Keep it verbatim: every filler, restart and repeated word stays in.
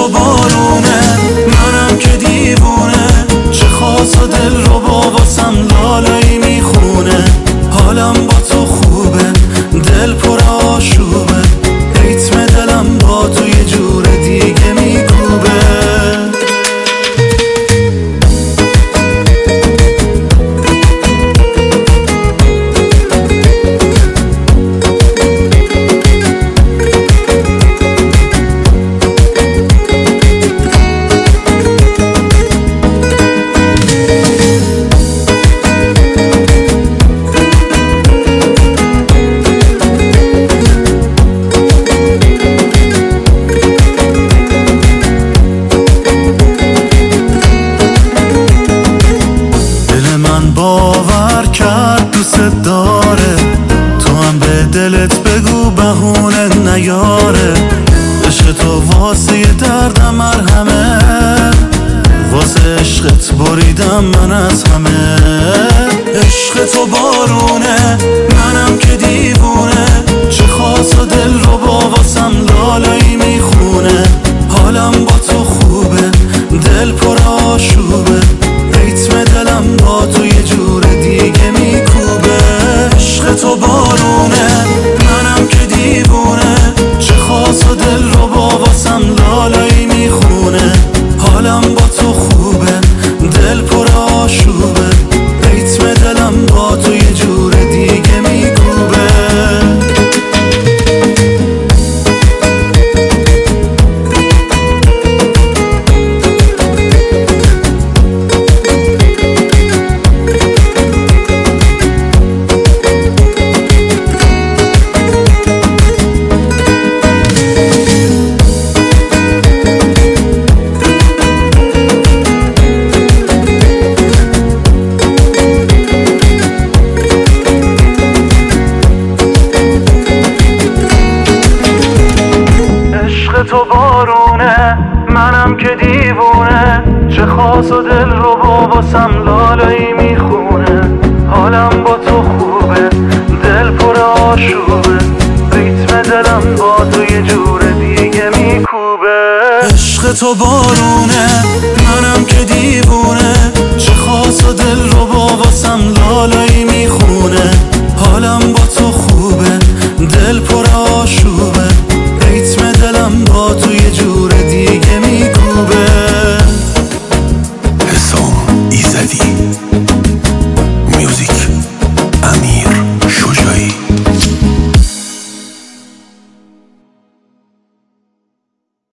تو بارونه، منم که دیوونه، چه خاص و دل رو با واسم لالایی میخونه. حالم با تو خوبه، دل پر آشوبه، ریتم دلم با تو یه جور دیگه میکوبه. باور کرد دوست داره، تو هم به دلت بگو بهونه نیاره. عشق تو واسه دردم مرهمه، واسه عشقت بریدم من از همه. عشق تو بارونه، منم که دیوونه، چه خاص و دل رو با واسم لالایی میخونه. حالم با تو خوبه، دل پر آشوبه، ریتم دلم با تو یه جور دیگه میکوبه. عشق تو بارونه، منم که دیوونه، چه خاص و دل رو با واسم لالایی میخونه. حالم با تو خوبه، دل پر آشوبه، ریتم دلم با تو یه جور دیگه میکوبه. تو بارونه، منم که دیوونه، چه خاص و دل رو با واسم لالایی میخونه. حالم با تو خوبه، دل پر آشوبه، ریتم دلم با تو یه جور دیگه میکوبه. عشق تو بارونه، منم که دیوونه، چه خاص و دل رو با واسم لالایی